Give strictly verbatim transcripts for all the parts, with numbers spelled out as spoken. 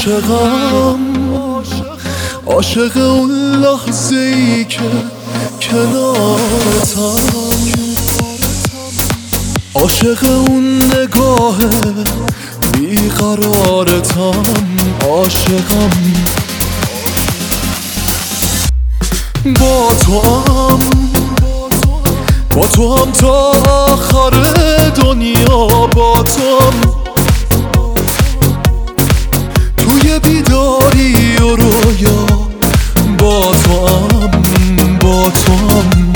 عاشقم عاشق اون لحظه ای که کنارتم، عاشق اون نگاه بیقرارتم، عاشقم با تو هم با تو هم تا آخر دنیا، با تو هم توی بیداری و رویا، با تو هم با تو هم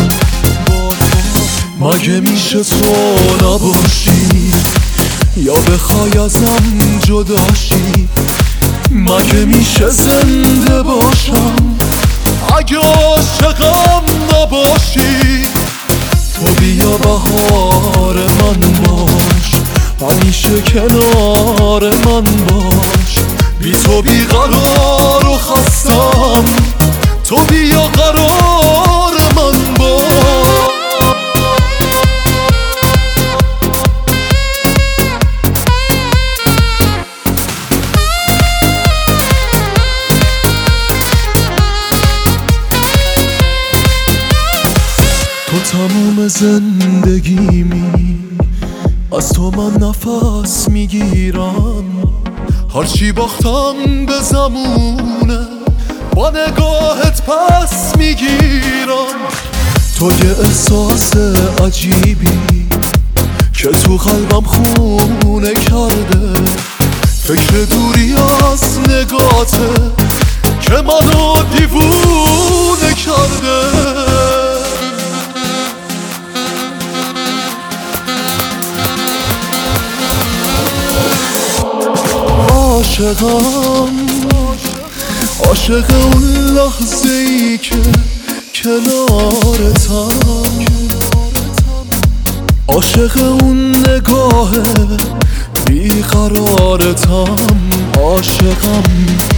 مگه میشه تو نباشی یا بخوای ازم جداشی؟ مگه میشه زنده باشم اگه عاشقم نباشی؟ تو بیا بهار من باش، همیشه کنار من باش، بی تو بیقرار و خستم، تو بیا قرار من باش. تو تموم زندگیمی، از تو من نفس میگیرم، هرچی باختم به زمونه با نگاهت پس میگیرم. تو یه احساس عجیبی که تو قلبم خونه کرده، فکر دوری از نگاته که منو دیوونه کرده. عاشقم عاشق اون لحظه ای که کنارتم، عاشق اون نگاه بیقرارتم، عاشقم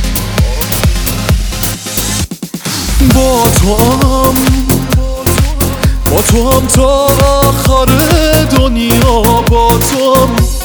با تو هم با تو هم تا آخر دنیا، با تو هم